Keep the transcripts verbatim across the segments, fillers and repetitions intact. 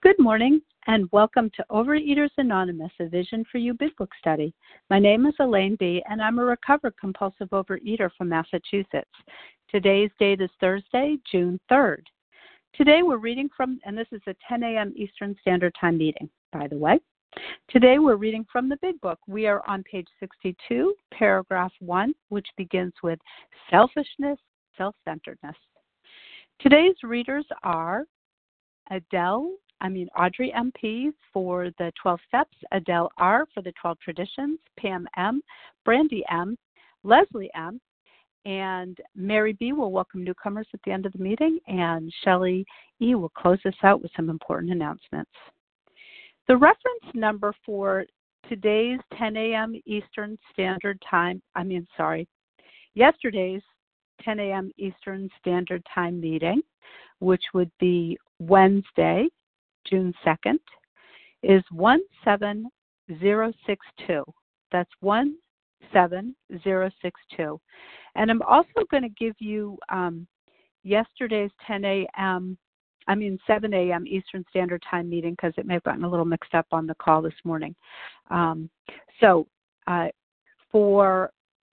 Good morning and welcome to Overeaters Anonymous, a Vision for You Big Book study. My name is Elaine B. and I'm a recovered compulsive overeater from Massachusetts. Today's date is Thursday, June third. Today we're reading from, and this is a ten a.m. Eastern Standard Time meeting, by the way. Today we're reading from the Big Book. We are on page sixty-two, paragraph one, which begins with selfishness, self-centeredness. Today's readers are Adele, I mean Audrey M P for the twelve steps, Adele R for the twelve traditions, Pam M, Brandy M, Leslie M, and Mary B will welcome newcomers at the end of the meeting, and Shelley E will close us out with some important announcements. The reference number for today's ten a.m. Eastern Standard Time, I mean, sorry, yesterday's ten a.m. Eastern Standard Time meeting, which would be Wednesday, June second, is one seven zero six two. That's one seven zero six two. And I'm also going to give you um, yesterday's ten a.m., I mean seven a.m. Eastern Standard Time meeting because it may have gotten a little mixed up on the call this morning. Um, so uh, for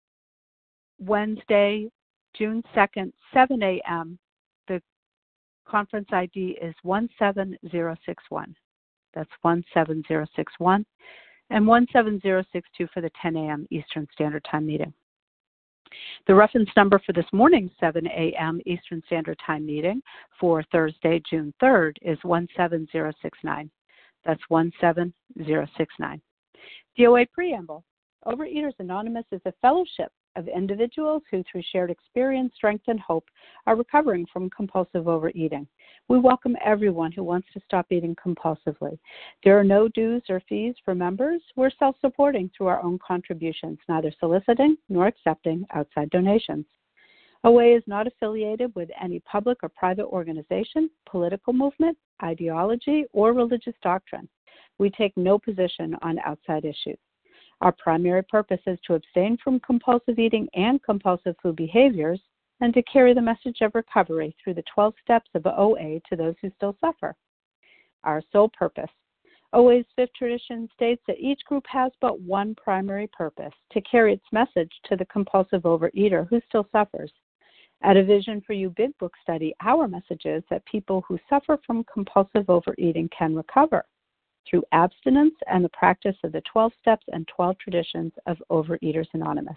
Wednesday, June second, seven a.m., the conference I D is one seven zero six one. That's one seven zero six one. And one seven zero six two for the ten a.m. Eastern Standard Time meeting. The reference number for this morning's seven a.m. Eastern Standard Time meeting for Thursday, June third is one seven zero six nine. That's one seven zero six nine. D O A Preamble. Overeaters Anonymous is a fellowship of individuals who, through shared experience, strength, and hope, are recovering from compulsive overeating. We welcome everyone who wants to stop eating compulsively. There are no dues or fees for members. We're self-supporting through our own contributions, neither soliciting nor accepting outside donations. O A is not affiliated with any public or private organization, political movement, ideology, or religious doctrine. We take no position on outside issues. Our primary purpose is to abstain from compulsive eating and compulsive food behaviors and to carry the message of recovery through the twelve steps of O A to those who still suffer. Our sole purpose. O A's fifth tradition states that each group has but one primary purpose, to carry its message to the compulsive overeater who still suffers. At a Vision for You Big Book study, our message is that people who suffer from compulsive overeating can recover through abstinence and the practice of the twelve steps and twelve traditions of Overeaters Anonymous.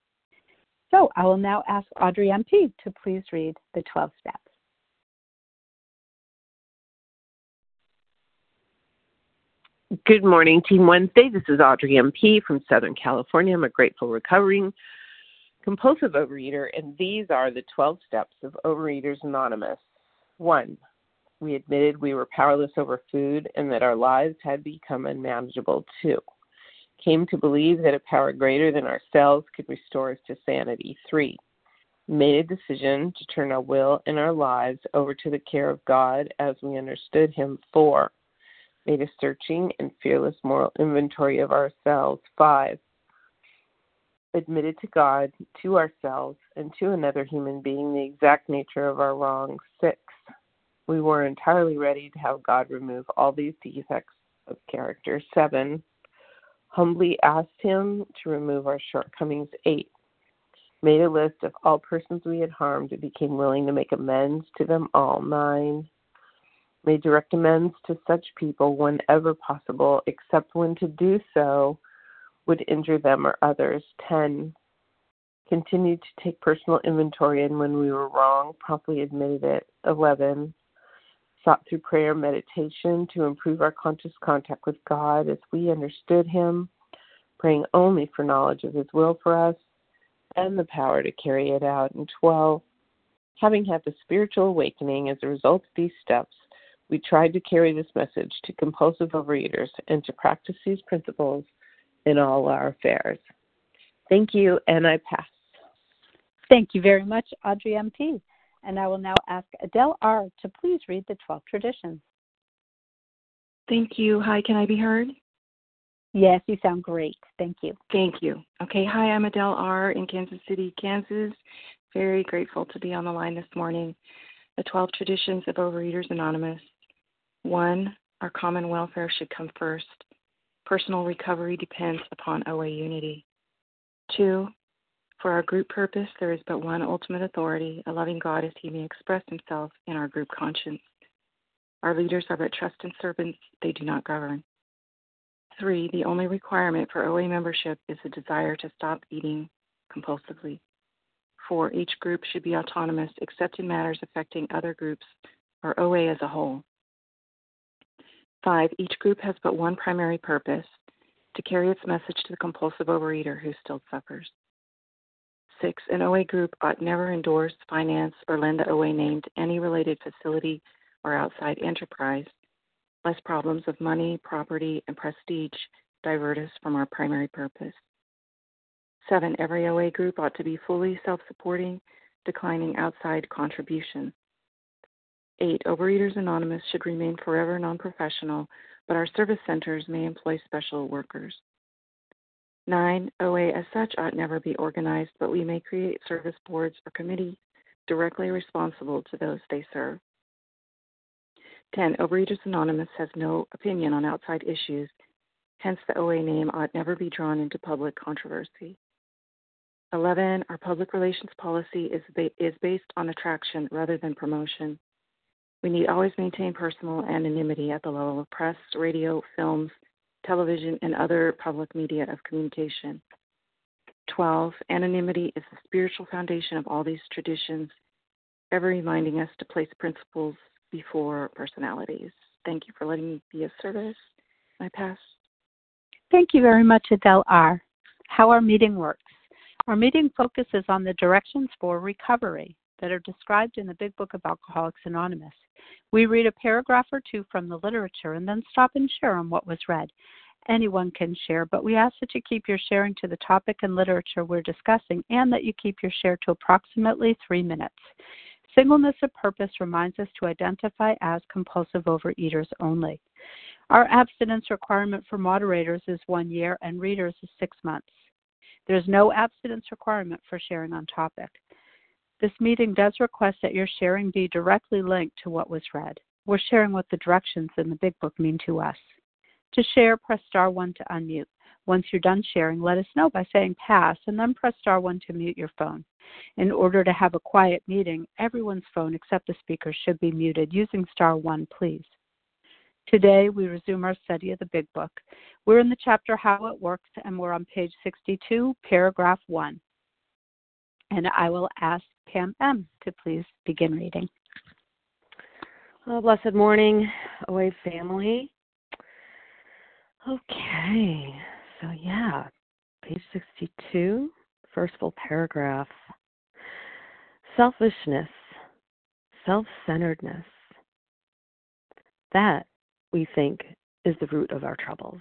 So I will now ask Audrey M P to please read the twelve steps. Good morning, Team Wednesday. This is Audrey M P from Southern California. I'm a grateful recovering compulsive overeater, and these are the twelve steps of Overeaters Anonymous. One, we admitted we were powerless over food and that our lives had become unmanageable too. Came to believe that a power greater than ourselves could restore us to sanity. Three, made a decision to turn our will and our lives over to the care of God as we understood Him. Four, made a searching and fearless moral inventory of ourselves. Five, admitted to God, to ourselves, and to another human being the exact nature of our wrongs. Six, we were entirely ready to have God remove all these defects of character. Seven, humbly asked Him to remove our shortcomings. Eight, made a list of all persons we had harmed and became willing to make amends to them all. Nine, made direct amends to such people whenever possible, except when to do so would injure them or others. Ten, continued to take personal inventory, and when we were wrong, promptly admitted it. Eleven, sought through prayer and meditation to improve our conscious contact with God as we understood Him, praying only for knowledge of His will for us and the power to carry it out. And twelve, having had the spiritual awakening as a result of these steps, we tried to carry this message to compulsive overeaters and to practice these principles in all our affairs. Thank you, and I pass. Thank you very much, Audrey M P. And I will now ask Adele R to please read the twelve traditions. Thank you. Hi, can I be heard? Yes, you sound great. Thank you. Thank you. Okay, hi, I'm Adele R in Kansas City, Kansas. Very grateful to be on the line this morning. The twelve traditions of Overeaters Anonymous. One, our common welfare should come first. Personal recovery depends upon O A unity. Two, for our group purpose, there is but one ultimate authority, a loving God as he may express himself in our group conscience. Our leaders are but trusted servants, they do not govern. Three, the only requirement for O A membership is a desire to stop eating compulsively. Four, each group should be autonomous except in matters affecting other groups or O A as a whole. Five, each group has but one primary purpose, to carry its message to the compulsive overeater who still suffers. Six, an O A group ought never endorse, finance, or lend the O A name to any related facility or outside enterprise, lest problems of money, property, and prestige divert us from our primary purpose. Seven, every O A group ought to be fully self-supporting, declining outside contribution. Eight, Overeaters Anonymous should remain forever non-professional, but our service centers may employ special workers. Nine, O A as such ought never be organized, but we may create service boards or committees directly responsible to those they serve. Ten, Overeaters Anonymous has no opinion on outside issues, hence the O A name ought never be drawn into public controversy. Eleven, our public relations policy is, ba- is based on attraction rather than promotion. We need always maintain personal anonymity at the level of press, radio, films, television, and other public media of communication. Twelve, anonymity is the spiritual foundation of all these traditions, ever reminding us to place principles before personalities. Thank you for letting me be of service. I pass. Thank you very much, Adele R. How our meeting works. Our meeting focuses on the directions for recovery that are described in the Big Book of Alcoholics Anonymous. We read a paragraph or two from the literature and then stop and share on what was read. Anyone can share, but we ask that you keep your sharing to the topic and literature we're discussing and that you keep your share to approximately three minutes. Singleness of purpose reminds us to identify as compulsive overeaters only. Our abstinence requirement for moderators is one year and readers is six months. There's no abstinence requirement for sharing on topic. This meeting does request that your sharing be directly linked to what was read. We're sharing what the directions in the Big Book mean to us. To share, press star one to unmute. Once you're done sharing, let us know by saying pass and then press star one to mute your phone. In order to have a quiet meeting, everyone's phone except the speaker should be muted using star one, please. Today, we resume our study of the Big Book. We're in the chapter How It Works, and we're on page sixty-two, paragraph one. And I will ask Pam M. to please begin reading. Oh, blessed morning, O A family. Okay, so yeah, page sixty-two, first full paragraph. Selfishness, self-centeredness. That, we think, is the root of our troubles.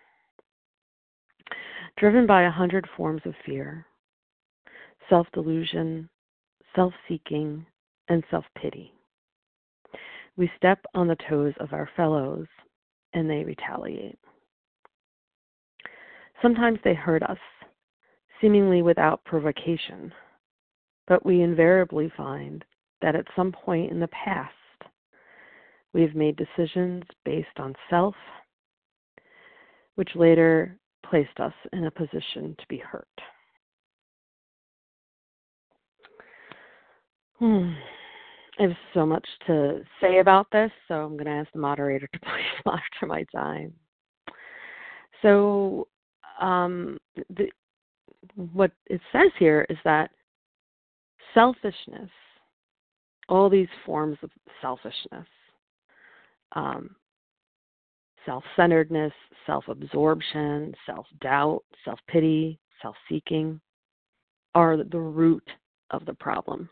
Driven by a hundred forms of fear, self-delusion, self-seeking, and self-pity. We step on the toes of our fellows, and they retaliate. Sometimes they hurt us, seemingly without provocation, but we invariably find that at some point in the past, we have made decisions based on self, which later placed us in a position to be hurt. Hmm. I have so much to say about this, so I'm going to ask the moderator to please monitor my time. So, um, the, what it says here is that selfishness, all these forms of selfishness, um, self-centeredness, self-absorption, self-doubt, self-pity, self-seeking, are the root of the problem.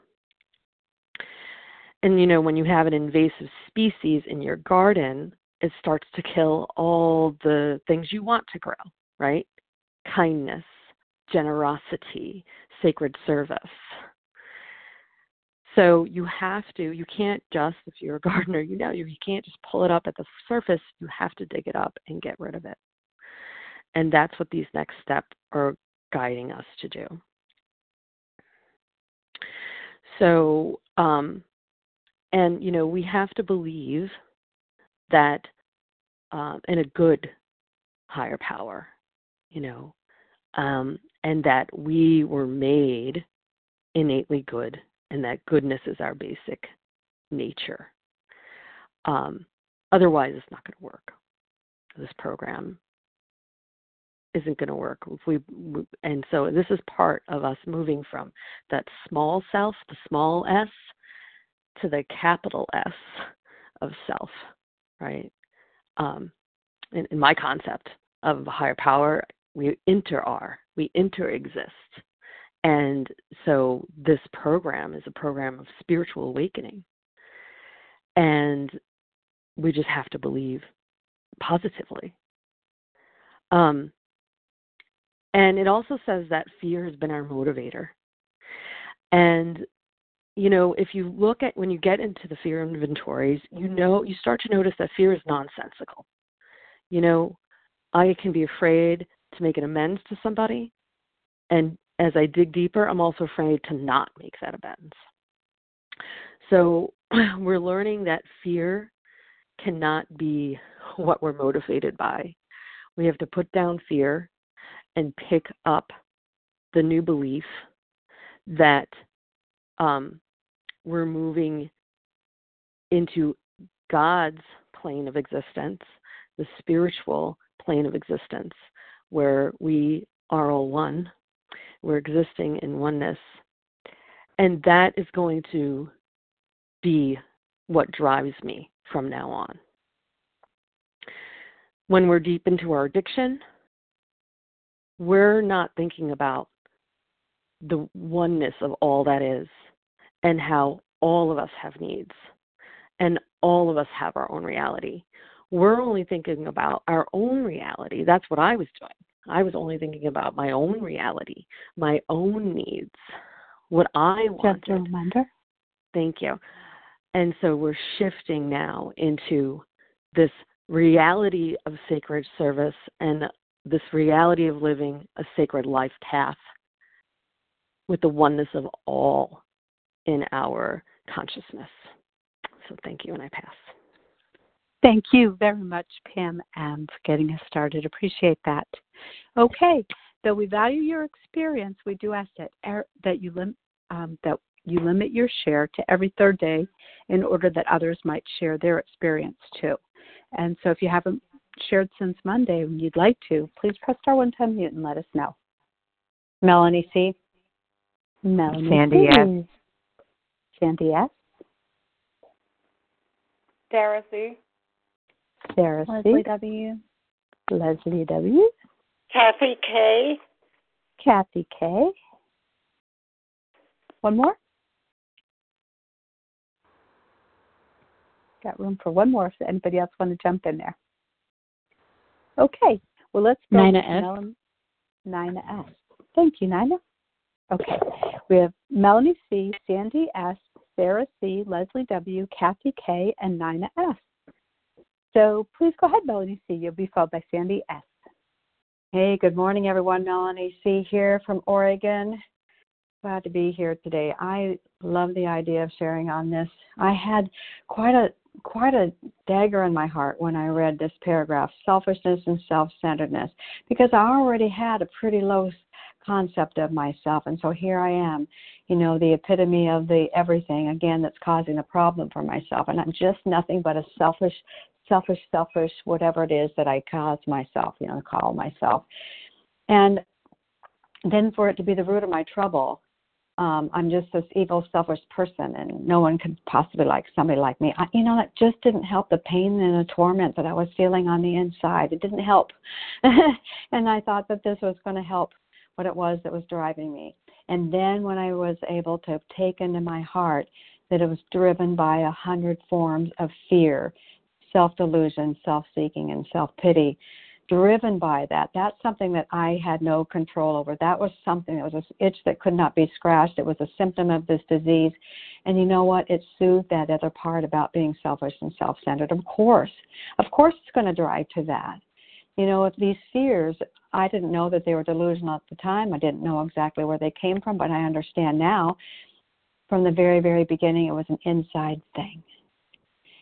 And, you know, when you have an invasive species in your garden, it starts to kill all the things you want to grow, right? Kindness, generosity, sacred service. So you have to, you can't just, if you're a gardener, you know, you, you can't just pull it up at the surface. You have to dig it up and get rid of it. And that's what these next steps are guiding us to do. So, um, and, you know, we have to believe that um, and a good higher power, you know, um, and that we were made innately good, and that goodness is our basic nature. Um, otherwise, it's not going to work. This program isn't going to work. If we, and so this is part of us moving from that small self, the small s, to the capital S of self, right? Um, in, in my concept of higher power, we inter-are, we inter-exist. And so this program is a program of spiritual awakening. And we just have to believe positively. Um, and it also says that fear has been our motivator. And, you know, if you look at, when you get into the fear inventories, you know, you start to notice that fear is nonsensical. You know, I can be afraid to make an amends to somebody. And as I dig deeper, I'm also afraid to not make that amends. So we're learning that fear cannot be what we're motivated by. We have to put down fear and pick up the new belief that um, we're moving into God's plane of existence, the spiritual plane of existence, where we are all one. We're existing in oneness. And that is going to be what drives me from now on. When we're deep into our addiction, we're not thinking about the oneness of all that is and how all of us have needs and all of us have our own reality. We're only thinking about our own reality. That's what I was doing. I was only thinking about my own reality, my own needs, what I wanted. Just a reminder. Thank you. And so we're shifting now into this reality of sacred service and this reality of living a sacred life path with the oneness of all in our consciousness. So thank you, and I pass. Thank you very much, Pam, um, for getting us started. Appreciate that. Okay, though we value your experience, we do ask that er, that you lim- um, that you limit your share to every third day in order that others might share their experience too. And so if you haven't shared since Monday and you'd like to, please press star one to unmute and let us know. Melanie C. Melanie Sandy C. S. Sandy S. Sarah C. Sarah Leslie C. W. Leslie W. Kathy K. Kathy K. One more? Got room for one more if anybody else want to jump in there. Okay, well, let's go. Nina S. Mel- Nina S. Thank you, Nina. Okay, we have Melanie C., Sandy S., Sarah C., Leslie W., Kathy K., and Nina S. So please go ahead, Melanie C. You'll be followed by Sandy S. Hey, good morning, everyone. Melanie C. here from Oregon. Glad to be here today. I love the idea of sharing on this. I had quite a quite a dagger in my heart when I read this paragraph, selfishness and self-centeredness, because I already had a pretty low concept of myself, and so here I am, you know, the epitome of the everything, again, that's causing a problem for myself, and I'm just nothing but a selfish, selfish, selfish, whatever it is that I cause myself, you know, call myself. And then for it to be the root of my trouble, Um, I'm just this evil, selfish person, and no one could possibly like somebody like me. I, you know, that just didn't help the pain and the torment that I was feeling on the inside. It didn't help. And I thought that this was going to help what it was that was driving me. And then when I was able to take into my heart that it was driven by a hundred forms of fear, self-delusion, self-seeking, and self-pity, driven by that. That's something that I had no control over. That was something that was an itch that could not be scratched. It was a symptom of this disease. And you know what? It soothed that other part about being selfish and self-centered. Of course. Of course it's going to drive to that. You know, if these fears, I didn't know that they were delusional at the time. I didn't know exactly where they came from, but I understand now. From the very, very beginning, it was an inside thing.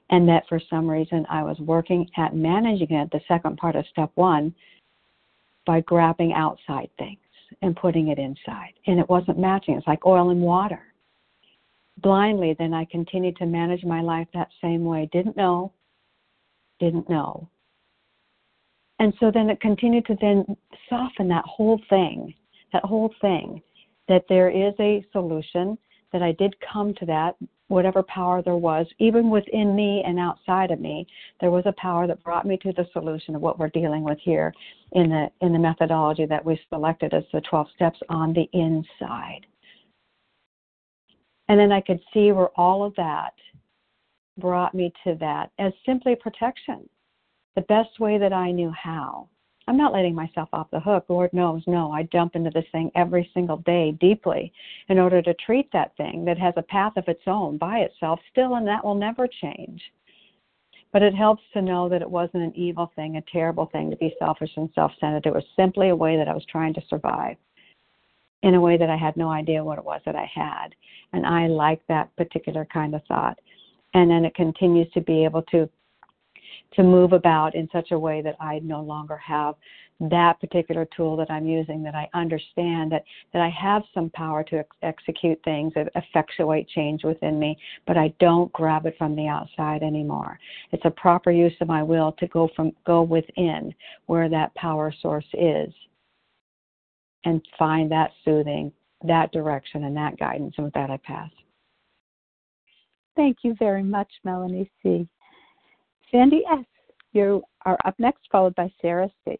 and that for some reason I was working at managing it, the second part of step one, by grabbing outside things and putting it inside. And it wasn't matching. It's like oil and water. Blindly, then I continued to manage my life that same way. Didn't know, didn't know. And so then it continued to then soften that whole thing, that whole thing, that there is a solution, that I did come to that, whatever power there was, even within me and outside of me, there was a power that brought me to the solution of what we're dealing with here in the in the methodology that we selected as the twelve steps on the inside. And then I could see where all of that brought me to that as simply protection, the best way that I knew how. I'm not letting myself off the hook. Lord knows, no, I jump into this thing every single day deeply in order to treat that thing that has a path of its own by itself still, and that will never change. But it helps to know that it wasn't an evil thing, a terrible thing to be selfish and self-centered. It was simply a way that I was trying to survive in a way that I had no idea what it was that I had. And I like that particular kind of thought. And then it continues to be able to to move about in such a way that I no longer have that particular tool that I'm using, that I understand that, that I have some power to ex- execute things that effectuate change within me, but I don't grab it from the outside anymore. It's a proper use of my will to go from go within where that power source is and find that soothing, that direction, and that guidance. And with that, I pass. Thank you very much, Melanie C. Sandy S., you are up next, followed by Sarah C.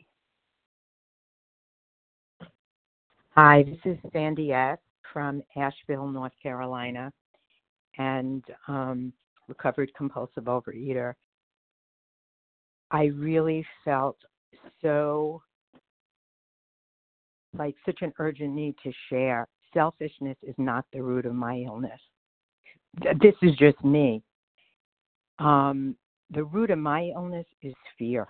Hi, this is Sandy S. from Asheville, North Carolina, and um, recovered compulsive overeater. I really felt so like such an urgent need to share. Selfishness is not the root of my illness. This is just me. Um, the root of my illness is fear.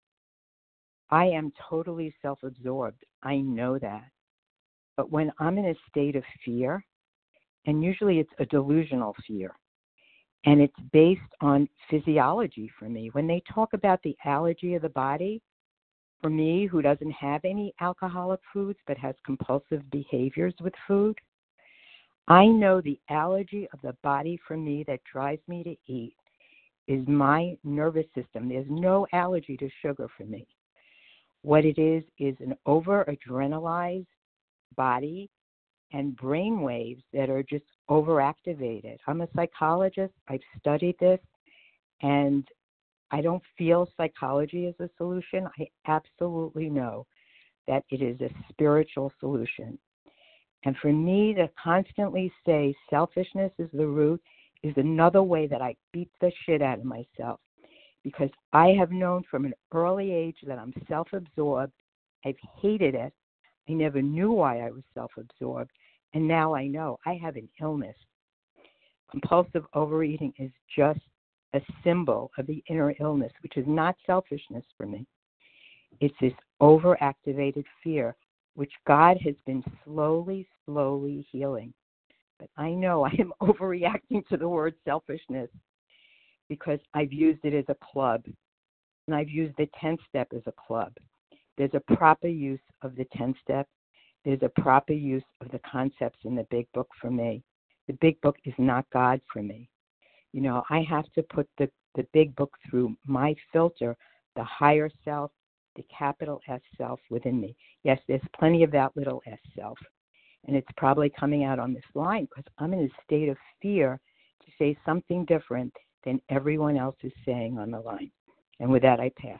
I am totally self-absorbed. I know that. But when I'm in a state of fear, and usually it's a delusional fear, and it's based on physiology for me. When they talk about the allergy of the body, for me, who doesn't have any alcoholic foods but has compulsive behaviors with food, I know the allergy of the body for me that drives me to eat is my nervous system. There's no allergy to sugar for me. What it is is an over-adrenalized body and brain waves that are just overactivated. I'm a psychologist. I've studied this, and I don't feel psychology is a solution. I absolutely know that it is a spiritual solution. And for me to constantly say selfishness is the root is another way that I beat the shit out of myself, because I have known from an early age that I'm self-absorbed. I've hated it. I never knew why I was self-absorbed, and now I know I have an illness. Compulsive overeating is just a symbol of the inner illness, which is not selfishness for me. It's this overactivated fear, which God has been slowly, slowly healing. But I know I am overreacting to the word selfishness because I've used it as a club, and I've used the ten-step as a club. There's a proper use of the ten-step. There's a proper use of the concepts in the big book for me. The big book is not God for me. You know, I have to put the, the big book through my filter, the higher self, the capital S self within me. Yes, there's plenty of that little S self. And it's probably coming out on this line because I'm in a state of fear to say something different than everyone else is saying on the line. And with that, I pass.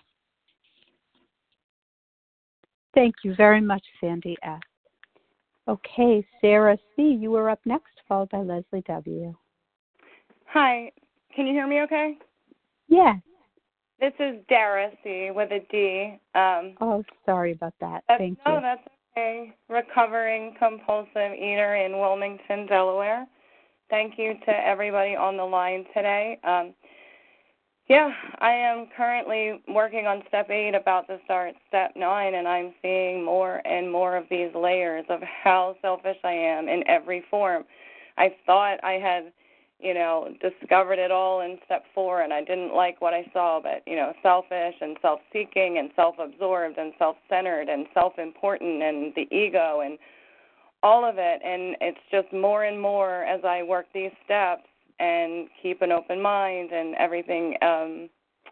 Thank you very much, Sandy S. Okay, Sarah C., you are up next, followed by Leslie W. Hi, can you hear me okay? Yes. This is Dara C. with a D. Um, oh, sorry about that. that's, Thank no, you. that's okay. Recovering compulsive eater in Wilmington, Delaware. Thank you to everybody on the line today. Um, yeah, I am currently working on step eight, about to start step nine, and I'm seeing more and more of these layers of how selfish I am in every form. I thought I had, you know, discovered it all in step four, and I didn't like what I saw, but, you know, selfish and self-seeking and self-absorbed and self-centered and self-important and the ego and all of it. And it's just more and more as I work these steps and keep an open mind and everything, um,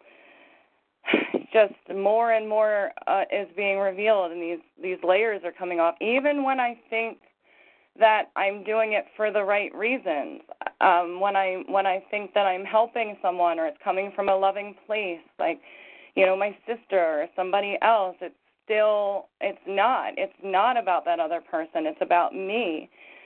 just more and more uh, is being revealed, and these, these layers are coming off, even when I think that I'm doing it for the right reasons. Um, when I when I think that I'm helping someone or it's coming from a loving place, like, you know, my sister or somebody else, it's still, it's not. It's not about that other person. It's about me.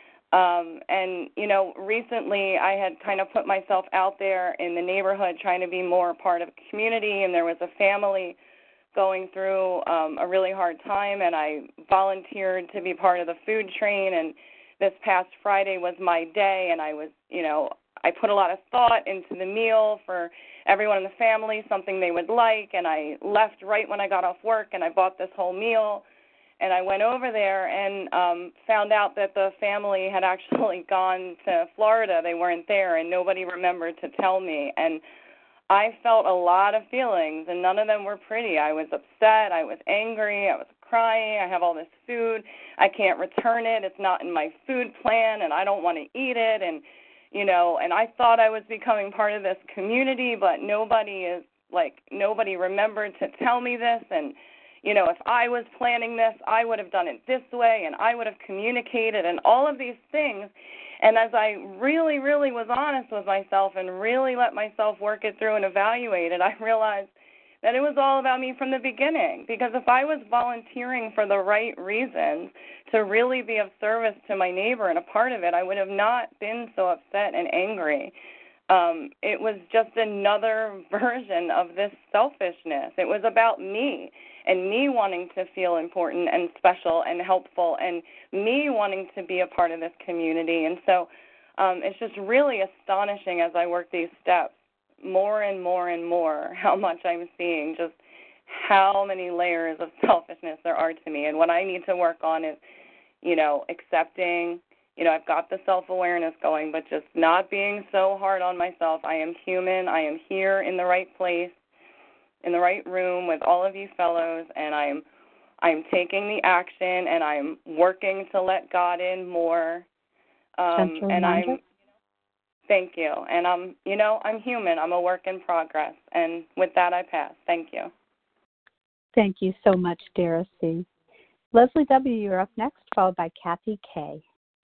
Um, and, you know, recently I had kind of put myself out there in the neighborhood trying to be more a part of a community, and there was a family going through um, a really hard time, and I volunteered to be part of the food train, and this past Friday was my day, and I was, you know, I put a lot of thought into the meal for everyone in the family, something they would like, and I left right when I got off work, and I bought this whole meal, and I went over there and um, found out that the family had actually gone to Florida. They weren't there, and nobody remembered to tell me, and I felt a lot of feelings, and none of them were pretty. I was upset. I was angry. I was crying. I have all this food. I can't return it. It's not in my food plan, and I don't want to eat it. And, you know, and I thought I was becoming part of this community, but nobody is, like, nobody remembered to tell me this. And, you know, if I was planning this, I would have done it this way, and I would have communicated, and all of these things. And as I really, really was honest with myself and really let myself work it through and evaluate it, I realized that it was all about me from the beginning. Because if I was volunteering for the right reasons to really be of service to my neighbor and a part of it, I would have not been so upset and angry. Um, it was just another version of this selfishness. It was about me and me wanting to feel important and special and helpful and me wanting to be a part of this community. And so um, it's just really astonishing as I work these steps more and more and more how much I'm seeing just how many layers of selfishness there are to me. And what I need to work on is, you know, accepting, you know, I've got the self-awareness going, but just not being so hard on myself. I am human. I am here in the right place, in the right room with all of you fellows, and I'm I'm taking the action, and I'm working to let God in more. Um, and I'm, thank you. And I'm, you know, I'm human. I'm a work in progress. And with that, I pass. Thank you. Thank you so much, Dara C. Leslie W., you're up next, followed by Kathy K.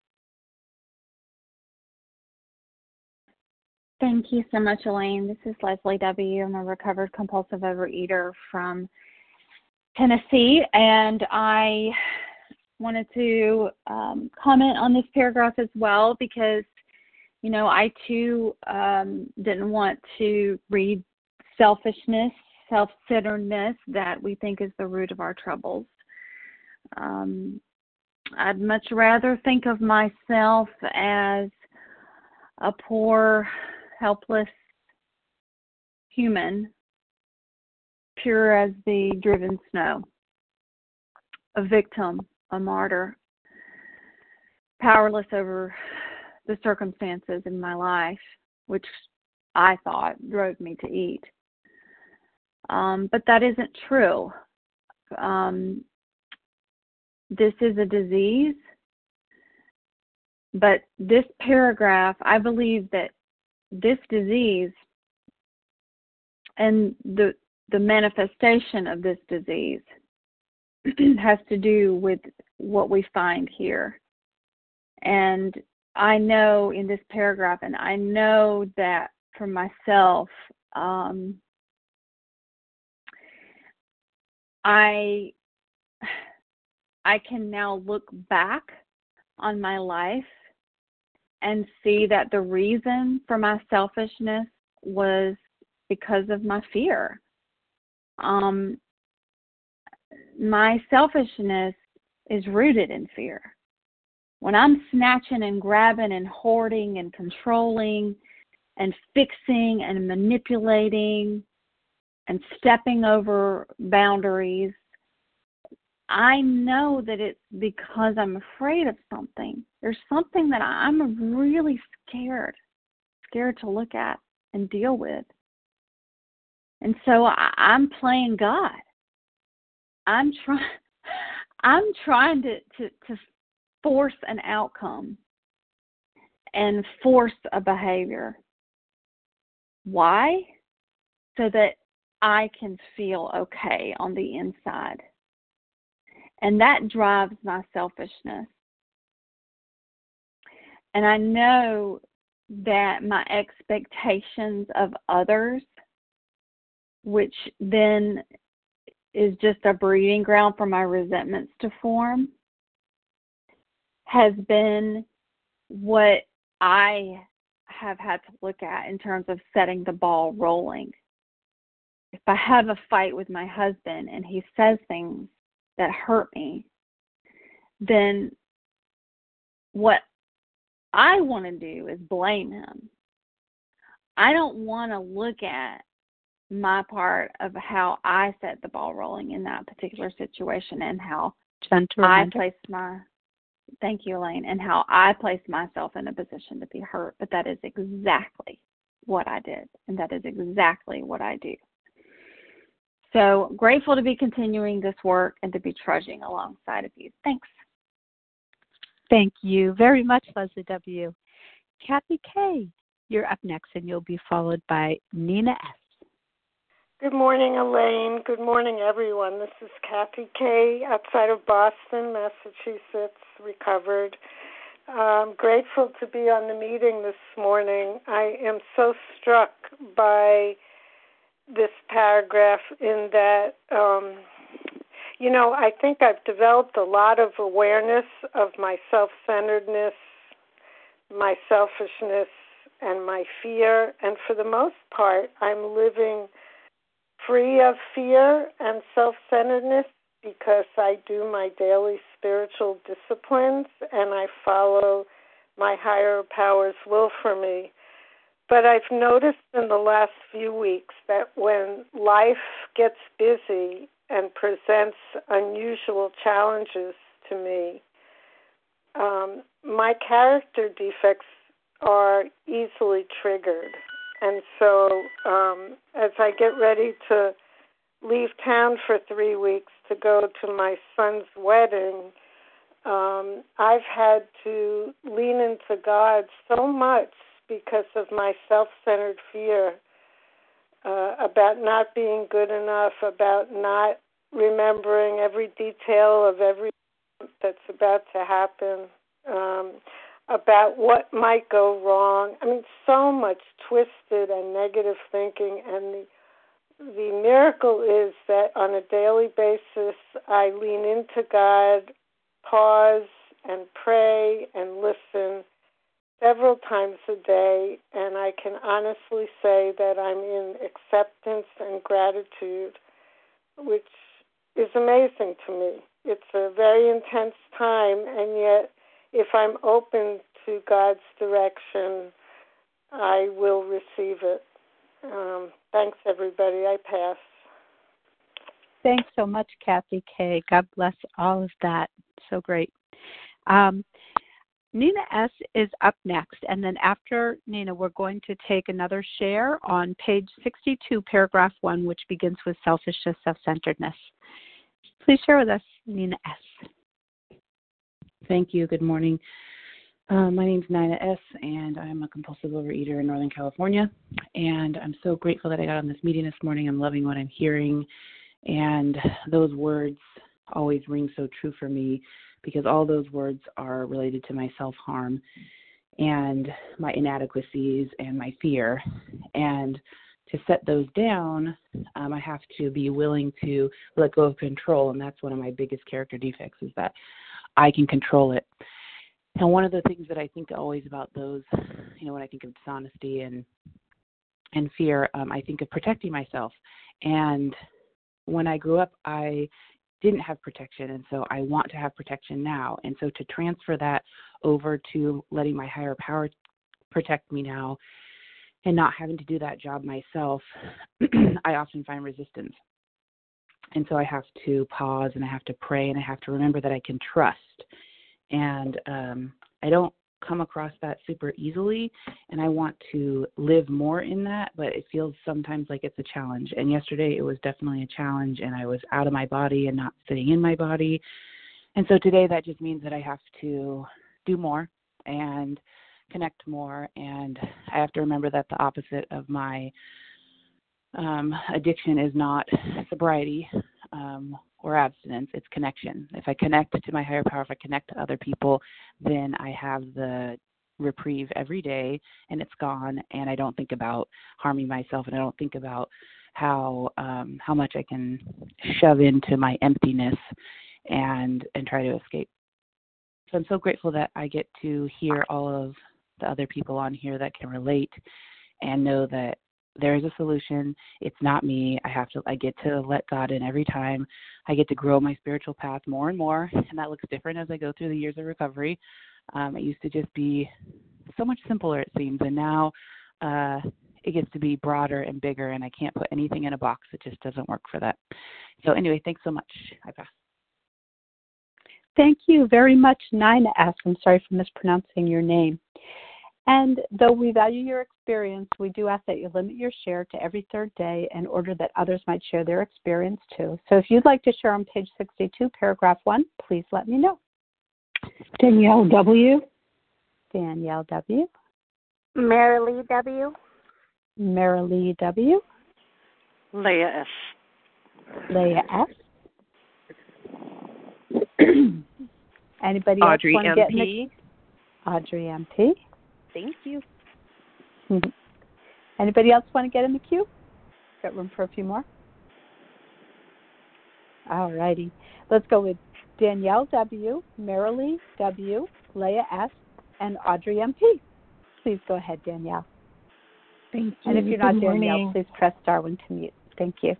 Thank you so much, Elaine. This is Leslie W. I'm a recovered compulsive overeater from Tennessee, and I wanted to um, comment on this paragraph as well because, you know, I too um, didn't want to read selfishness, self-centeredness that we think is the root of our troubles. Um, I'd much rather think of myself as a poor, helpless human, pure as the driven snow, a victim, a martyr, powerless over the circumstances in my life, which I thought drove me to eat. Um, but that isn't true. Um, this is a disease, but this paragraph, I believe that this disease and the the manifestation of this disease has to do with what we find here. And I know in this paragraph, and I know that for myself, um, I I can now look back on my life and see that the reason for my selfishness was because of my fear. Um, my selfishness is rooted in fear. When I'm snatching and grabbing and hoarding and controlling and fixing and manipulating and stepping over boundaries, I know that it's because I'm afraid of something. There's something that I'm really scared. scared to look at and deal with. And so I, I'm playing God. I'm trying. I'm trying to, to, to force an outcome and force a behavior. Why? So that I can feel okay on the inside. And that drives my selfishness. And I know that my expectations of others, which then is just a breeding ground for my resentments to form, has been what I have had to look at in terms of setting the ball rolling. If I have a fight with my husband and he says things that hurt me, then what I want to do is blame him. I don't want to look at my part of how I set the ball rolling in that particular situation and how I placed my, thank you, Elaine, and how I placed myself in a position to be hurt. But that is exactly what I did, and that is exactly what I do. So grateful to be continuing this work and to be trudging alongside of you. Thanks. Thank you very much, Leslie W. Kathy K., you're up next, and you'll be followed by Nina S. Good morning, Elaine. Good morning, everyone. This is Kathy K., outside of Boston, Massachusetts, recovered. I'm grateful to be on the meeting this morning. I am so struck by this paragraph in that, um, you know, I think I've developed a lot of awareness of my self-centeredness, my selfishness, and my fear. And for the most part, I'm living free of fear and self-centeredness because I do my daily spiritual disciplines and I follow my higher power's will for me. But I've noticed in the last few weeks that when life gets busy and presents unusual challenges to me, um, my character defects are easily triggered. And so um, as I get ready to leave town for three weeks to go to my son's wedding, um, I've had to lean into God so much because of my self-centered fear uh, about not being good enough, about not remembering every detail of every that's about to happen, um, about what might go wrong. I mean, so much twisted and negative thinking, and the, the miracle is that on a daily basis, I lean into God, pause and pray and listen several times a day, and I can honestly say that I'm in acceptance and gratitude, which is amazing to me. It's a very intense time, and yet if I'm open to God's direction, I will receive it. Um, thanks, everybody. I pass. Thanks so much, Kathy K. God bless all of that. So great. Um, Nina S. is up next, and then after Nina, we're going to take another share on page sixty-two, paragraph one, which begins with selfishness, self-centeredness. Please share with us, Nina S. Thank you. Good morning. Uh, my name is Nina S., and I'm a compulsive overeater in Northern California, and I'm so grateful that I got on this meeting this morning. I'm loving what I'm hearing, and those words always ring so true for me, because all those words are related to my self-harm and my inadequacies and my fear. And to set those down, um, I have to be willing to let go of control, and that's one of my biggest character defects, is that I can control it. And one of the things that I think always about those, you know, when I think of dishonesty and and fear, um, I think of protecting myself. And when I grew up, I didn't have protection, and so I want to have protection now. And so to transfer that over to letting my higher power protect me now and not having to do that job myself, I often find resistance. And so I have to pause, and I have to pray, and I have to remember that I can trust. And um, I don't come across that super easily, and I want to live more in that, but it feels sometimes like it's a challenge. And yesterday it was definitely a challenge, and I was out of my body and not sitting in my body. And so today that just means that I have to do more and connect more, and I have to remember that the opposite of my um, addiction is not sobriety um, or abstinence, it's connection. If I connect to my higher power, if I connect to other people, then I have the reprieve every day, and it's gone, and I don't think about harming myself, and I don't think about how um, how much I can shove into my emptiness and and try to escape. So I'm so grateful that I get to hear all of the other people on here that can relate and know that there is a solution. It's not me. I have to, I get to let God in every time. I get to grow my spiritual path more and more, and that looks different as I go through the years of recovery. Um, it used to just be so much simpler, it seems, and now uh, it gets to be broader and bigger, and I can't put anything in a box. It just doesn't work for that. So anyway, thanks so much. I pass. Thank you very much, Nina S. I'm sorry for mispronouncing your name. And though we value your experience, we do ask that you limit your share to every third day in order that others might share their experience too. So if you'd like to share on page sixty-two, paragraph one, please let me know. Danielle W. Danielle W. Marilee W. Marilee W. Leah S. Leah S. Anybody Audrey else want to get in M P. the Audrey M P. Thank you. Anybody else want to get in the queue? Got room for a few more? All righty. Let's go with Danielle W., Marilee W., Leah S., and Audrey M P. Please go ahead, Danielle. Thank you. And if you're not Good Danielle, morning. please press star one to mute. Thank you.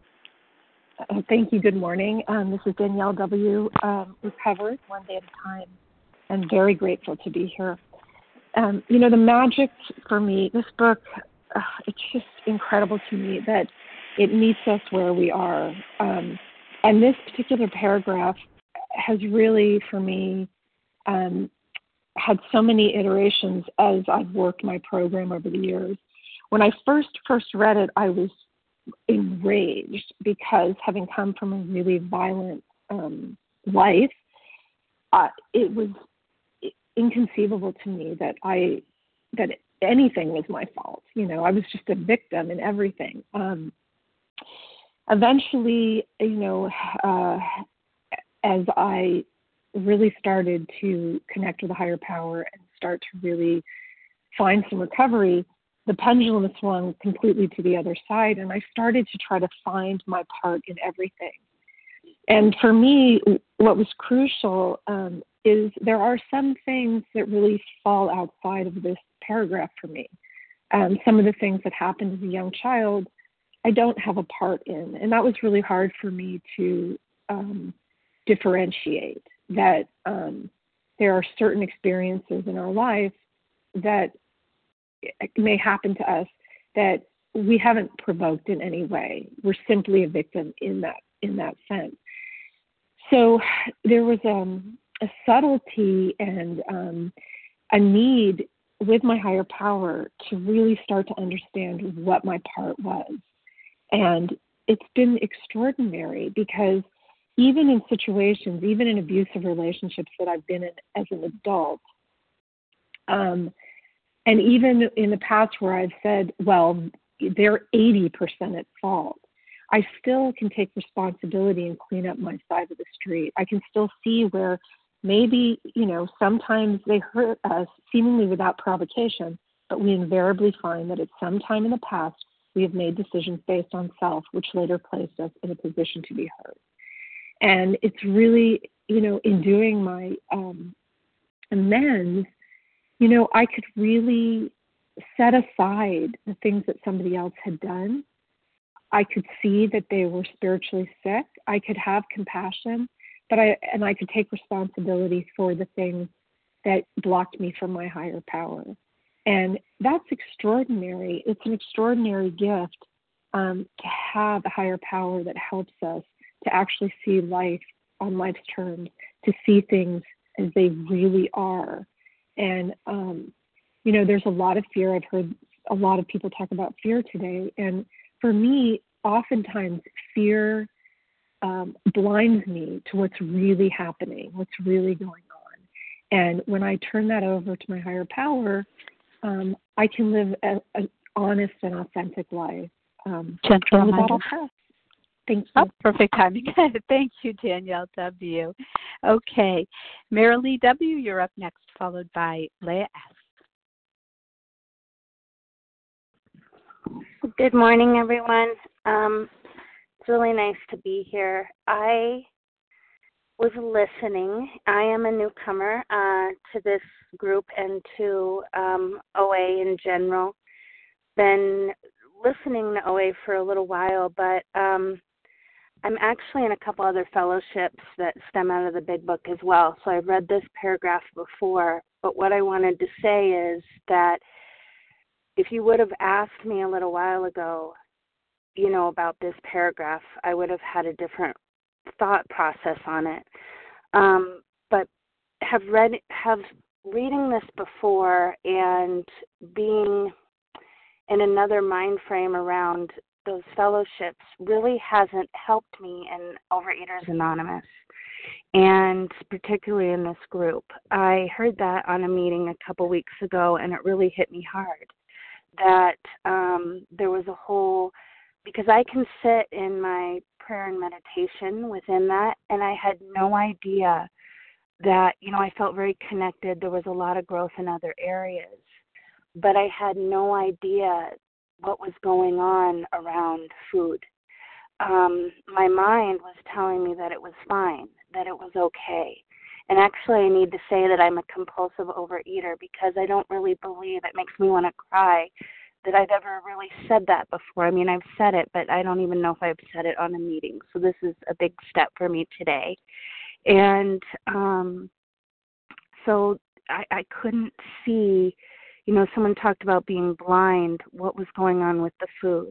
Uh, thank you. Good morning. Um, this is Danielle W., um, recovered one day at a time. I'm very grateful to be here. Um, you know, the magic for me, this book, uh, it's just incredible to me that it meets us where we are. Um, and this particular paragraph has really, for me, um, had so many iterations as I've worked my program over the years. When I first first read it, I was enraged because, having come from a really violent um, life, uh, it was inconceivable to me that I that anything was my fault. You know, I was just a victim in everything. Um, eventually, you know, uh, as I really started to connect with a higher power and start to really find some recovery, the pendulum swung completely to the other side, and I started to try to find my part in everything. And for me, what was crucial um, is there are some things that really fall outside of this paragraph for me. Um, some of the things that happened as a young child, I don't have a part in. And that was really hard for me to um, differentiate that um, there are certain experiences in our life that may happen to us that we haven't provoked in any way. We're simply a victim in that in that sense. So there was um, a subtlety and um, a need with my higher power to really start to understand what my part was. And it's been extraordinary because even in situations, even in abusive relationships that I've been in as an adult, um, and even in the past where I've said, well, they're eighty percent at fault, I still can take responsibility and clean up my side of the street. I can still see where maybe, you know, sometimes they hurt us seemingly without provocation, but we invariably find that at some time in the past, we have made decisions based on self, which later placed us in a position to be hurt. And it's really, you know, in doing my um, amends, you know, I could really set aside the things that somebody else had done. I could see that they were spiritually sick. I could have compassion, but I and I could take responsibility for the things that blocked me from my higher power. And that's extraordinary. It's an extraordinary gift um, to have a higher power that helps us to actually see life on life's terms, to see things as they really are. And, um, you know, there's a lot of fear. I've heard a lot of people talk about fear today. And for me, oftentimes fear um, blinds me to what's really happening, what's really going on. And when I turn that over to my higher power, um, I can live an honest and authentic life. Um, Gentle reminder. Thank you. Oh, perfect timing. Thank you, Danielle W. Okay. Marilee W., you're up next, followed by Leah S. Good morning, everyone. Um, it's really nice to be here. I was listening. I am a newcomer uh, to this group and to um, O A in general. Been listening to O A for a little while, but um, I'm actually in a couple other fellowships that stem out of the Big Book as well. So I've read this paragraph before, but what I wanted to say is that if you would have asked me a little while ago, you know, about this paragraph, I would have had a different thought process on it. Um, but have read, have reading this before and being in another mind frame around those fellowships really hasn't helped me in Overeaters Anonymous, and particularly in this group. I heard that on a meeting a couple weeks ago, and it really hit me hard that um, there was a whole, because I can sit in my prayer and meditation within that, and I had no idea that, you know, I felt very connected. There was a lot of growth in other areas, but I had no idea what was going on around food. Um, my mind was telling me that it was fine, that it was okay. And actually, I need to say that I'm a compulsive overeater because I don't really believe, it makes me want to cry, that I've ever really said that before. I mean, I've said it, but I don't even know if I've said it on a meeting. So this is a big step for me today. And um, so I, I couldn't see, you know, someone talked about being blind, what was going on with the food.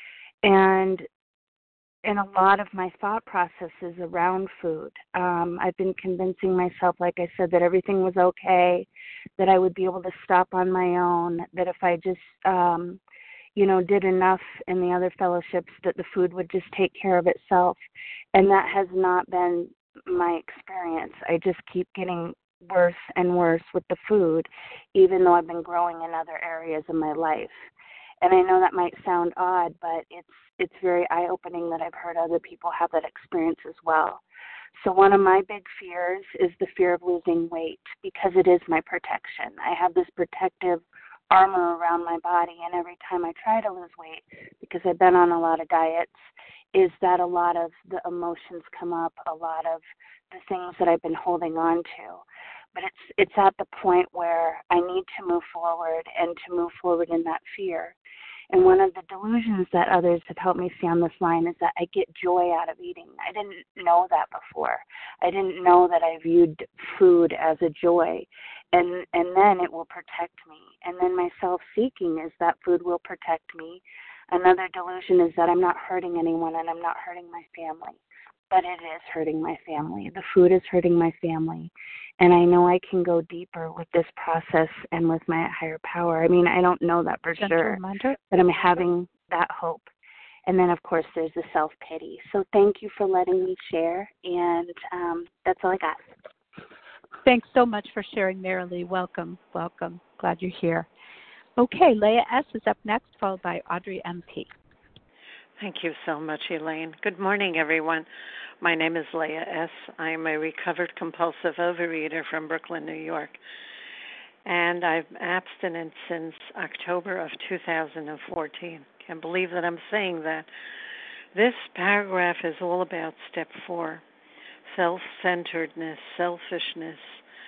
And and a lot of my thought processes around food. Um, I've been convincing myself, like I said, that everything was okay, that I would be able to stop on my own, that if I just, um, you know, did enough in the other fellowships, that the food would just take care of itself. And that has not been my experience. I just keep getting worse and worse with the food, even though I've been growing in other areas of my life. And I know that might sound odd, but it's it's very eye-opening that I've heard other people have that experience as well. So one of my big fears is the fear of losing weight because it is my protection. I have this protective armor around my body, and every time I try to lose weight, because I've been on a lot of diets, is that a lot of the emotions come up, a lot of the things that I've been holding on to. But it's it's at the point where I need to move forward and to move forward in that fear. And one of the delusions that others have helped me see on this line is that I get joy out of eating. I didn't know that before. I didn't know that I viewed food as a joy. And and then it will protect me. And then my self-seeking is that food will protect me. Another delusion is that I'm not hurting anyone and I'm not hurting my family. But it is hurting my family. The food is hurting my family. And I know I can go deeper with this process and with my higher power. I mean, I don't know that for Gentle sure, reminder. but I'm having that hope. And then, of course, there's the self-pity. So thank you for letting me share, and um, that's all I got. Thanks so much for sharing, Marilee. Welcome, welcome. Glad you're here. Okay, Leah S. is up next, followed by Audrey M P. Thank you so much, Elaine. Good morning, everyone. My name is Leah S. I am a recovered compulsive overeater from Brooklyn, New York. And I've abstinent since October of two thousand fourteen. Can't believe that I'm saying that. This paragraph is all about step four, self-centeredness, selfishness.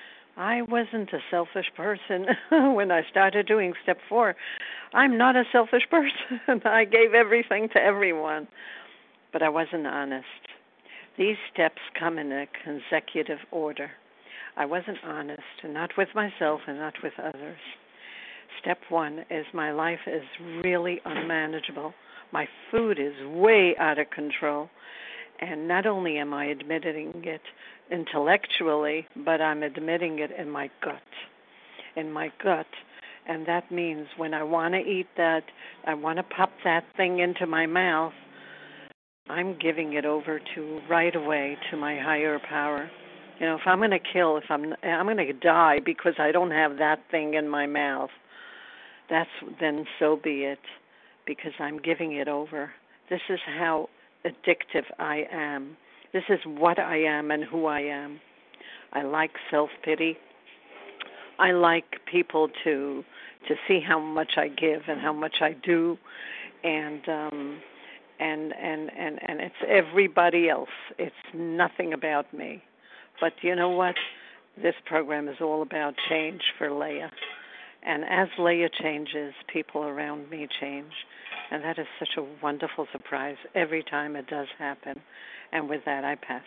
I wasn't a selfish person when I started doing step four. I'm not a selfish person. I gave everything to everyone, but I wasn't honest. These steps come in a consecutive order. I wasn't honest, not with myself and not with others. Step one is my life is really unmanageable. My food is way out of control. And not only am I admitting it intellectually, but I'm admitting it in my gut. in my gut. And that means when I want to eat that, I want to pop that thing into my mouth, I'm giving it over to right away to my higher power. You know, if I'm going to kill, if I'm I'm going to die because I don't have that thing in my mouth, that's then so be it, because I'm giving it over. This is how addictive I am. This is what I am and who I am. I like self-pity. I like people to to see how much I give and how much I do, and um, and and and and it's everybody else. It's nothing about me. But you know what? This program is all about change for Leah, and as Leah changes, people around me change, and that is such a wonderful surprise every time it does happen. And with that, I pass.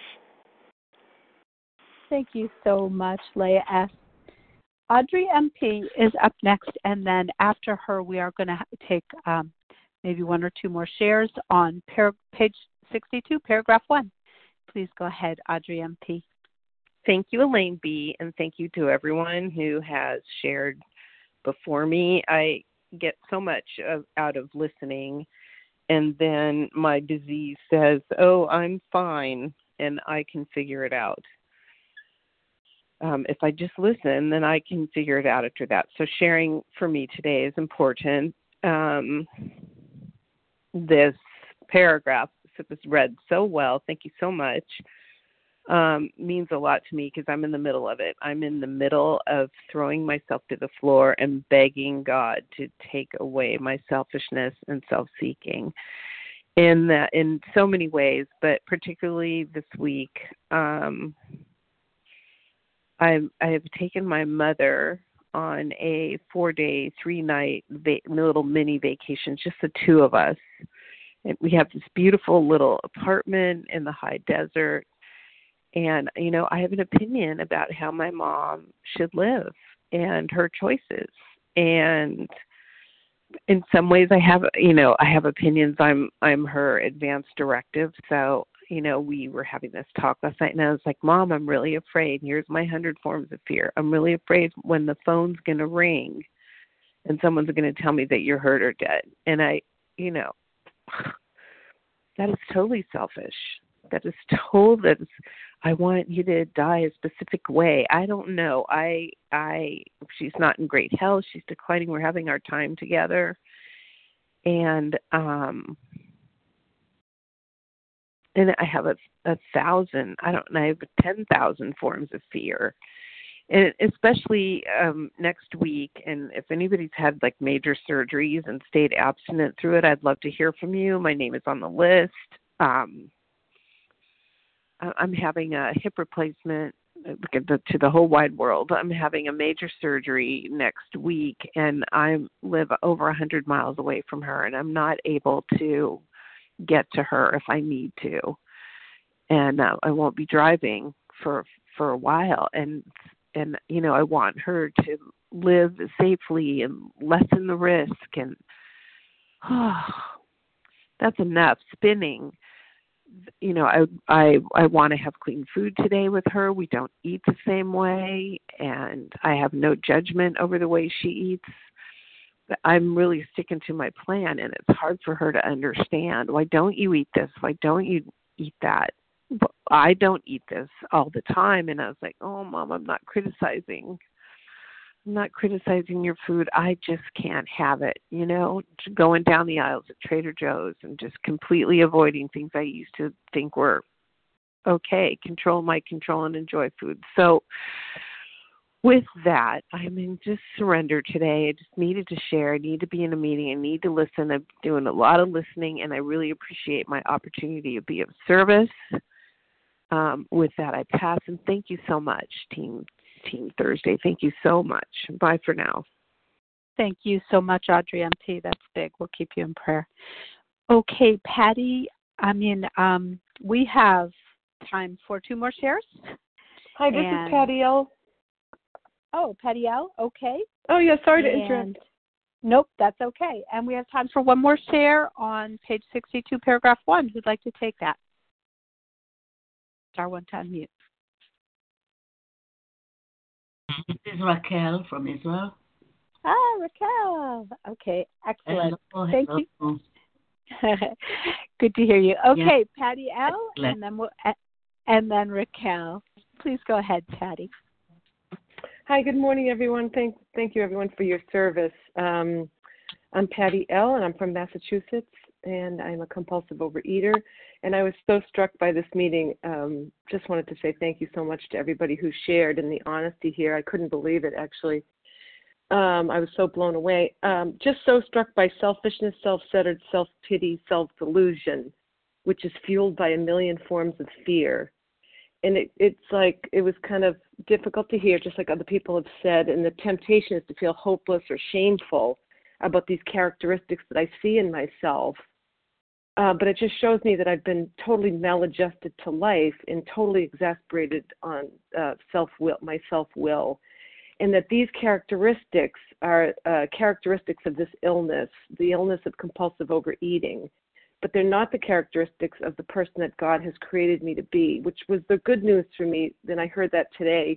Thank you so much, Leah S. Audrey M P is up next, and then after her, we are going to take um, maybe one or two more shares on par- page sixty-two, paragraph one. Please go ahead, Audrey M P. Thank you, Elaine B., and thank you to everyone who has shared before me. I get so much of, out of listening, and then my disease says, oh, I'm fine, and I can figure it out. Um, if I just listen, then I can figure it out after that. So sharing for me today is important. Um, this paragraph was read so well. Thank you so much. Um, means a lot to me because I'm in the middle of it. I'm in the middle of throwing myself to the floor and begging God to take away my selfishness and self-seeking in that, in so many ways, but particularly this week. Um, I I have taken my mother on a four-day, three-night va- little mini vacation, just the two of us. And we have this beautiful little apartment in the high desert. And, you know, I have an opinion about how my mom should live and her choices. And in some ways I have, you know, I have opinions. I'm I'm her advance directive. So, you know, we were having this talk last night, and I was like, Mom, I'm really afraid. Here's my hundred forms of fear. I'm really afraid when the phone's going to ring and someone's going to tell me that you're hurt or dead. And I, you know, that is totally selfish. That is told that I want you to die a specific way. I don't know. I, I, she's not in great health. She's declining. We're having our time together. And, um, and I have a, a thousand, I don't know, I have ten thousand forms of fear. And especially um, next week, and if anybody's had like major surgeries and stayed abstinent through it, I'd love to hear from you. My name is on the list. Um, I'm having a hip replacement to the whole wide world. I'm having a major surgery next week, and I live over one hundred miles away from her, and I'm not able to get to her if I need to. And uh, I won't be driving for for a while. And, and you know, I want her to live safely and lessen the risk. And oh, that's enough spinning. You know, I I I want to have clean food today with her. We don't eat the same way, and I have no judgment over the way she eats. But I'm really sticking to my plan, and it's hard for her to understand. Why don't you eat this? Why don't you eat that? But I don't eat this all the time, and I was like, oh, Mom, I'm not criticizing. I'm not criticizing your food. I just can't have it, you know, going down the aisles at Trader Joe's and just completely avoiding things I used to think were okay, control my control and enjoy food. So with that, I'm in just surrender today. I just needed to share. I need to be in a meeting. I need to listen. I'm doing a lot of listening, and I really appreciate my opportunity to be of service. Um, with that, I pass, and thank you so much, team. Team Thursday. Thank you so much. Bye for now. Thank you so much, Audrey M P. That's big. We'll keep you in prayer. Okay, Patty, I mean, um, we have time for two more shares. Hi, this and... is Patty L. Oh, Patty L. Okay. Oh, yeah, sorry and... to interrupt. Nope, that's okay. And we have time for one more share on page sixty-two, paragraph one. Who'd like to take that? Star one to unmute. This is Raquel from Israel. Ah, Raquel. Okay, excellent. Hello, Thank hello. you. Good to hear you. Okay, Yeah. Patty L, Excellent. and then we'll, and then Raquel. Please go ahead, Patty. Hi, good morning, everyone. Thank, thank you, everyone, for your service. Um, I'm Patty L., and I'm from Massachusetts, and I'm a compulsive overeater. And I was so struck by this meeting. Um, just wanted to say thank you so much to everybody who shared and the honesty here. I couldn't believe it, actually. Um, I was so blown away. Um, just so struck by selfishness, self-centered, self-pity, self-delusion, which is fueled by a million forms of fear. And it, it's like, it was kind of difficult to hear, just like other people have said, and the temptation is to feel hopeless or shameful about these characteristics that I see in myself. Uh, but it just shows me that I've been totally maladjusted to life and totally exasperated on uh, self-will, my self-will. And that these characteristics are uh, characteristics of this illness, the illness of compulsive overeating. But they're not the characteristics of the person that God has created me to be, which was the good news for me. Then I heard that today.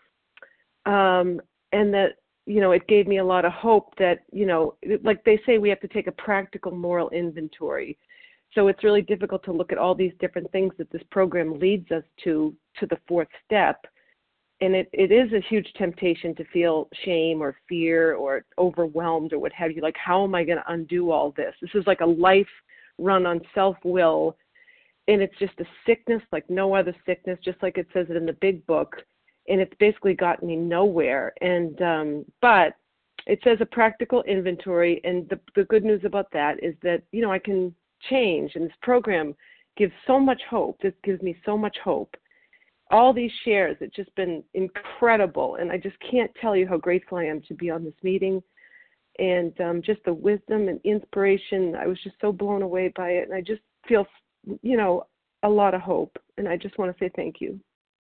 Um, and that, you know, it gave me a lot of hope that, you know, like they say, we have to take a practical moral inventory. So it's really difficult to look at all these different things that this program leads us to, to the fourth step. And it, it is a huge temptation to feel shame or fear or overwhelmed or what have you. Like, how am I going to undo all this? This is like a life run on self-will, and it's just a sickness like no other sickness, just like it says it in the big book, and it's basically gotten me nowhere. And um, but it says a practical inventory, and the, the good news about that is that, you know, I can change, and this program gives so much hope. This gives me so much hope. All these shares, it's just been incredible, and I just can't tell you how grateful I am to be on this meeting. And um, just the wisdom and inspiration, I was just so blown away by it. And I just feel, you know, a lot of hope. And I just want to say thank you.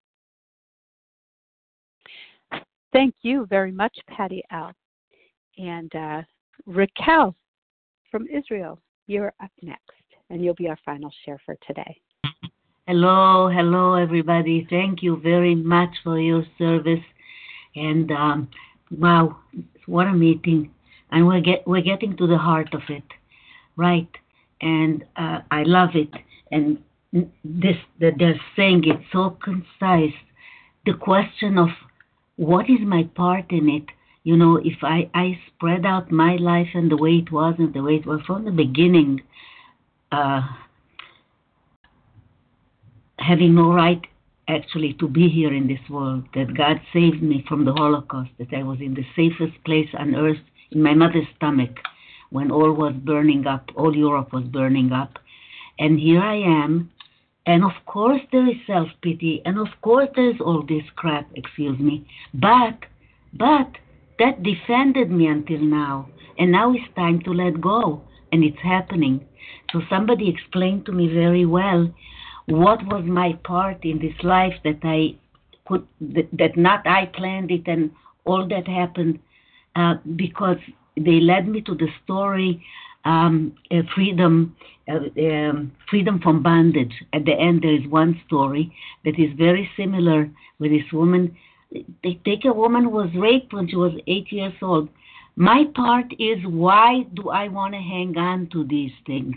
Thank you very much, Patty L. And uh, Raquel from Israel, you're up next. And you'll be our final share for today. Hello, hello, everybody. Thank you very much for your service. And um, wow, what a meeting. And we're, get, we're getting to the heart of it, right? And uh, I love it. And this that they're saying it so concise. The question of what is my part in it? You know, if I, I spread out my life and the way it was and the way it was from the beginning, uh, having no right actually to be here in this world, that God saved me from the Holocaust, that I was in the safest place on earth, in my mother's stomach, when all was burning up, all Europe was burning up. And here I am, and of course there is self-pity, and of course there is all this crap, excuse me, but, but that defended me until now, and now it's time to let go, and it's happening. So somebody explained to me very well what was my part in this life, that I could, that, that not I planned it, and all that happened uh, because they led me to the story, um, uh, freedom, uh, um, freedom from bondage. At the end, there is one story that is very similar with this woman. They take a woman who was raped when she was eight years old. My part is, why do I want to hang on to these things?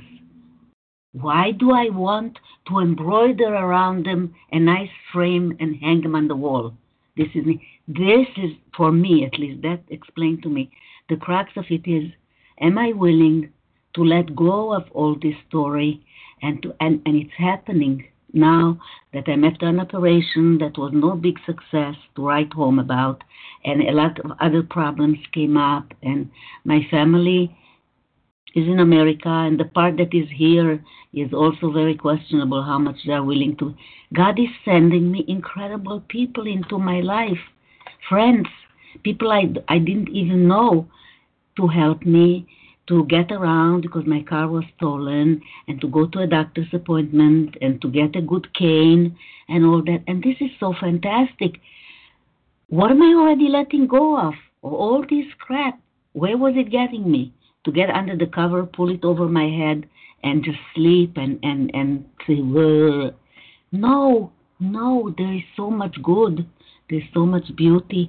Why do I want to embroider around them a nice frame and hang them on the wall? This is this is for me, at least that explained to me. The crux of it is, am I willing to let go of all this story, and to and, and it's happening now that I'm after an operation that was no big success to write home about, and a lot of other problems came up, and my family is in America, and the part that is here is also very questionable how much they are willing to. God is sending me incredible people into my life, friends, people I, I didn't even know, to help me to get around because my car was stolen, and to go to a doctor's appointment, and to get a good cane and all that. And this is so fantastic. What am I already letting go of? All this crap. Where was it getting me? To get under the cover, pull it over my head, and just sleep and, and, and say, well, no, no, there is so much good. There's so much beauty.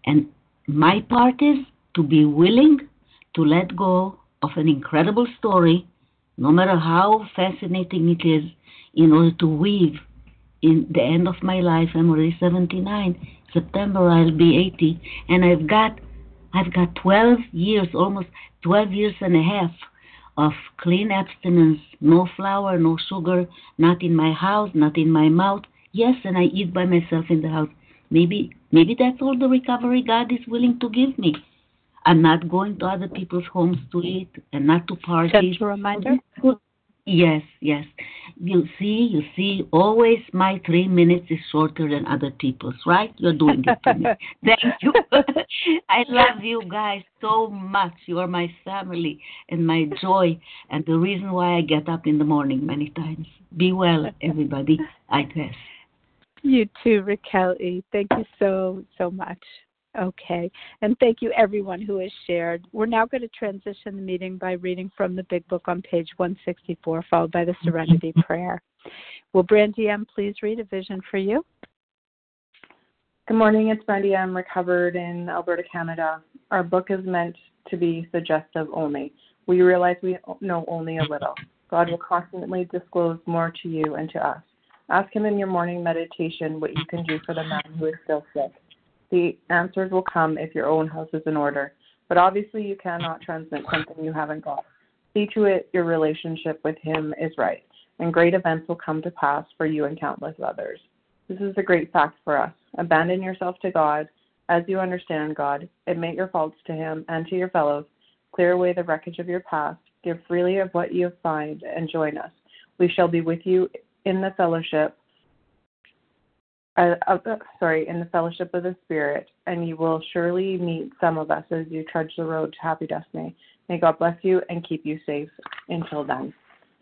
And my part is to be willing to let go of an incredible story, no matter how fascinating it is, in order to weave in the end of my life. I'm already seventy-nine. September I'll be eighty, and I've got I've got twelve years, almost twelve years and a half of clean abstinence, no flour, no sugar, not in my house, not in my mouth. Yes, and I eat by myself in the house. Maybe maybe that's all the recovery God is willing to give me. I'm not going to other people's homes to eat and not to parties. Just a reminder. Yes, yes. You see, you see, always my three minutes is shorter than other people's, right? You're doing it to me. Thank you. I love you guys so much. You are my family and my joy and the reason why I get up in the morning many times. Be well, everybody. I guess. You too, Raquel E. Thank you so, so much. Okay. And thank you, everyone who has shared. We're now going to transition the meeting by reading from the Big Book on page one sixty-four, followed by the Serenity Prayer. Will Brandy M. please read A Vision for You? Good morning. It's Brandy M., recovered in Alberta, Canada. Our book is meant to be suggestive only. We realize we know only a little. God will constantly disclose more to you and to us. Ask Him in your morning meditation what you can do for the man who is still sick. The answers will come if your own house is in order. But obviously you cannot transmit something you haven't got. See to it your relationship with Him is right, and great events will come to pass for you and countless others. This is a great fact for us. Abandon yourself to God as you understand God. Admit your faults to Him and to your fellows. Clear away the wreckage of your past. Give freely of what you find and join us. We shall be with you in the fellowship Uh, uh, sorry, in the fellowship of the Spirit, and you will surely meet some of us as you trudge the road to happy destiny. May God bless you and keep you safe until then.